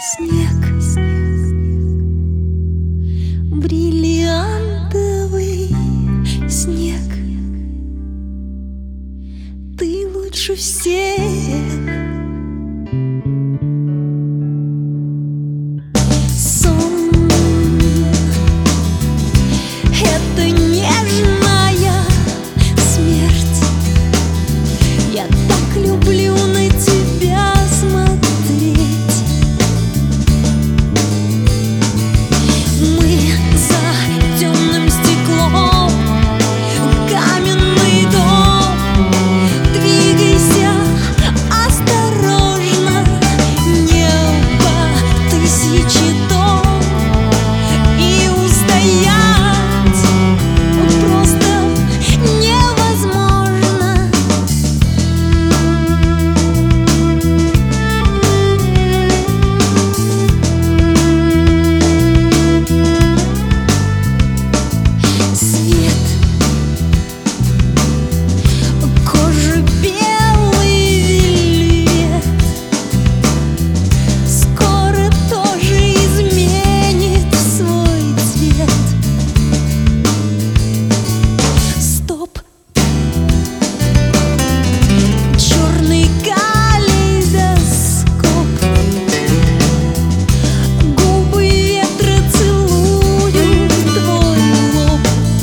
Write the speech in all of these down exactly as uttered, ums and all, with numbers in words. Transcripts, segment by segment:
Снег, бриллиантовый снег, ты лучше всех. Сон — это нежная смерть. Я так люблю на тебя смотреть. Мы за темным стеклом, каменный дом. Двигайся осторожно, небо тысячи тонн, и устоять просто невозможно. Свет, кожа белый вельвет, скоро тоже изменит свой цвет. Стоп, черный калейдоскоп, губы ветра целуют твой лоб.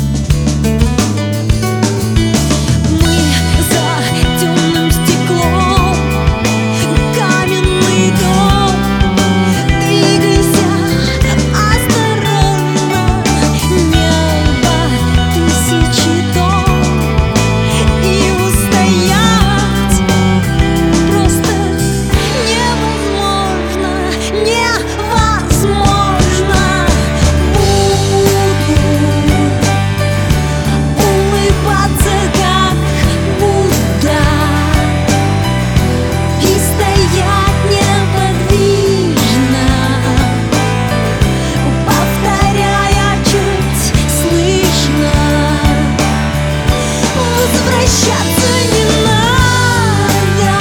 Мы за темным стеклом, каменный дом. Двигайся осторожно, небо тысячи тонн, и устоять просто невозможно, невозможно. Буду улыбаться как Будда и стоять неподвижно, повторяя чуть слышно: возвращаться не надо,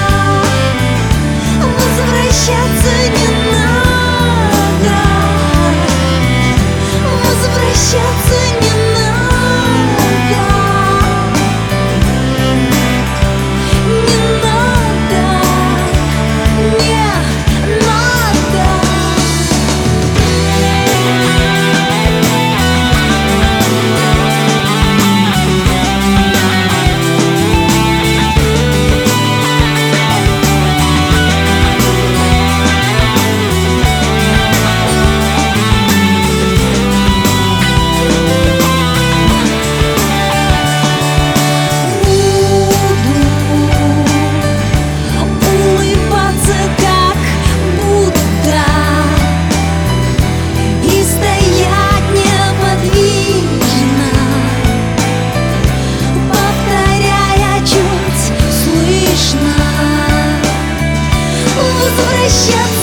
возвращаться не надо, возвращаться не надо, не надо, не надо. Буду улыбаться как Будда и стоять неподвижно, повторяя чуть слышно: возвращаться